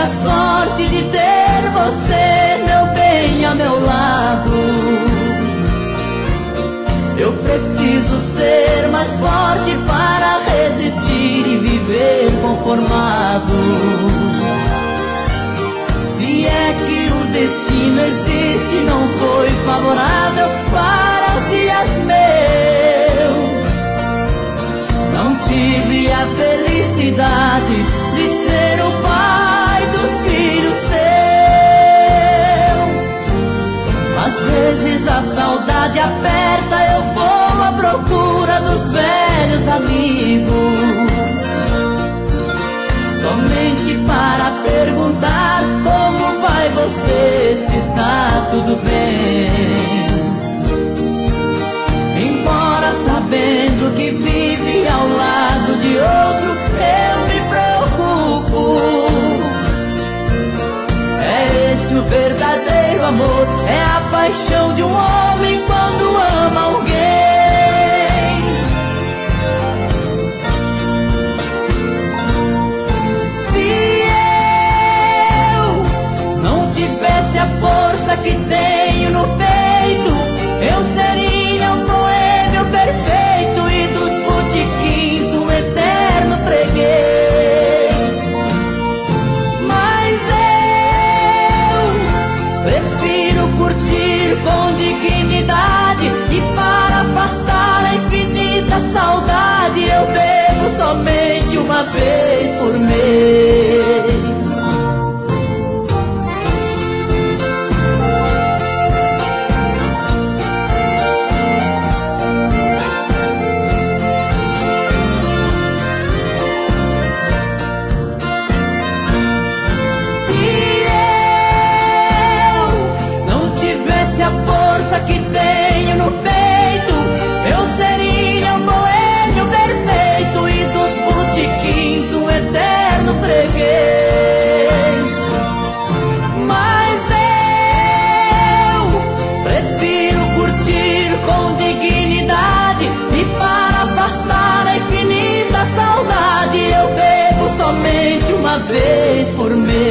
a sorte de ter você, meu bem, a meu lado. Eu preciso ser mais forte para resistir e viver conformado. Se é que o destino existe, não foi favorável para os dias meus. Não tive a felicidade de ser o pai dos filhos seus. Às vezes a saudade aperta, eu vou à procura dos velhos amigos, somente para perguntar como vai você, se está tudo bem. Embora sabendo que vive ao lado de outro, eu me preocupo. É esse o verdadeiro amor, é a paixão de um homem quando ama alguém. A força que tenho no peito, eu seria um boêmio perfeito e dos botiquins um eterno freguês. Mas eu prefiro curtir com dignidade, e para afastar a infinita saudade eu bebo somente uma vez por mês. Que tenho no peito, eu seria um boêmio perfeito e dos botiquins um eterno freguês. Mas eu prefiro curtir com dignidade, e para afastar a infinita saudade eu bebo somente uma vez por mês.